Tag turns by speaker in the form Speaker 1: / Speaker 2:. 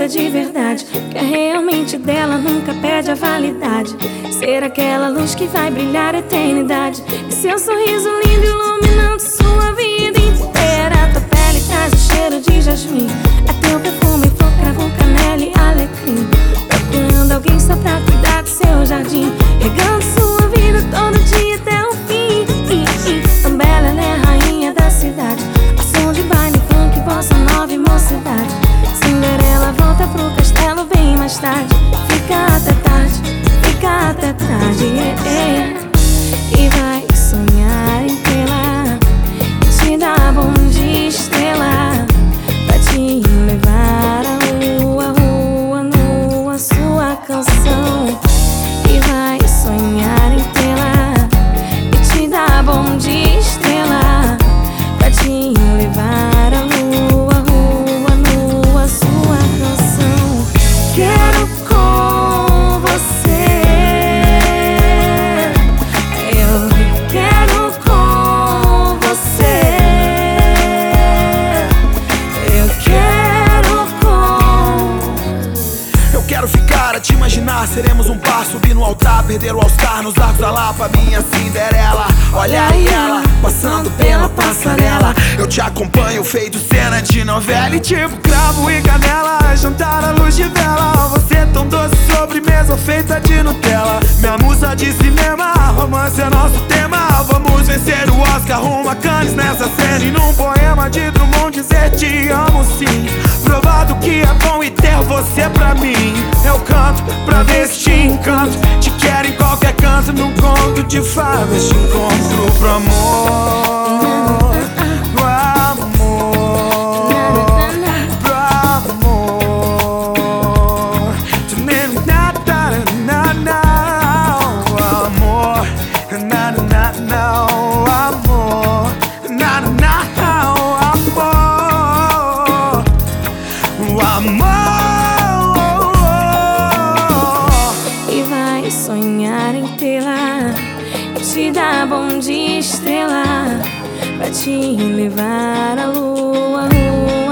Speaker 1: linda de verdade, que é realmente dela, nunca perde a validade. Ser aquela luz que vai brilhar a eternidade, e seu sorriso lindo iluminando sua vida inteira. Tua pele traz o cheiro de jasmim, é teu perfume, flor, cravo, canela e alecrim. Procurando alguém só pra cuidar do seu jardim, regando sua vida todo dia até o fim. Tão bela, ela é a rainha da cidade, ao som de baile, funk, bossa nova e mocidade. Cinderela volta pro castelo bem mais tarde, fica até tarde, fica até tarde, e vai sonhar em tê-la, e te dar bom de estrela, pra te levar à rua, rua nua, sua canção. E vai sonhar em tê-la, e te dar bom de estrela, pra te levar à rua, rua nua, sua canção. Quero com você, eu quero com você, eu quero com.
Speaker 2: Eu quero ficar a te imaginar, seremos um par, subir no altar, perder o All-Star nos Largos da Lapa, minha Cinderela. Olha aí ela, passando pela passarela, eu te acompanho feito cena de novela. E tipo cravo e canela, jantar à luz de vela, você tão doce, sobremesa feita de Nutella. Minha musa de cinema, romance é nosso tema. Vamos vencer o Oscar, rumo a Cannes nessa cena, e num poema de Drummond dizer te amo sim. Provado que é bom e ter você pra mim. Eu canto pra ver se te encanto, te quero em qualquer canto, num conto de fadas te encontro pro amor, pro amor, pro amor. Amor,
Speaker 1: E vai sonhar em tê-la, e te dar bom de estrela, pra te levar à lua, rua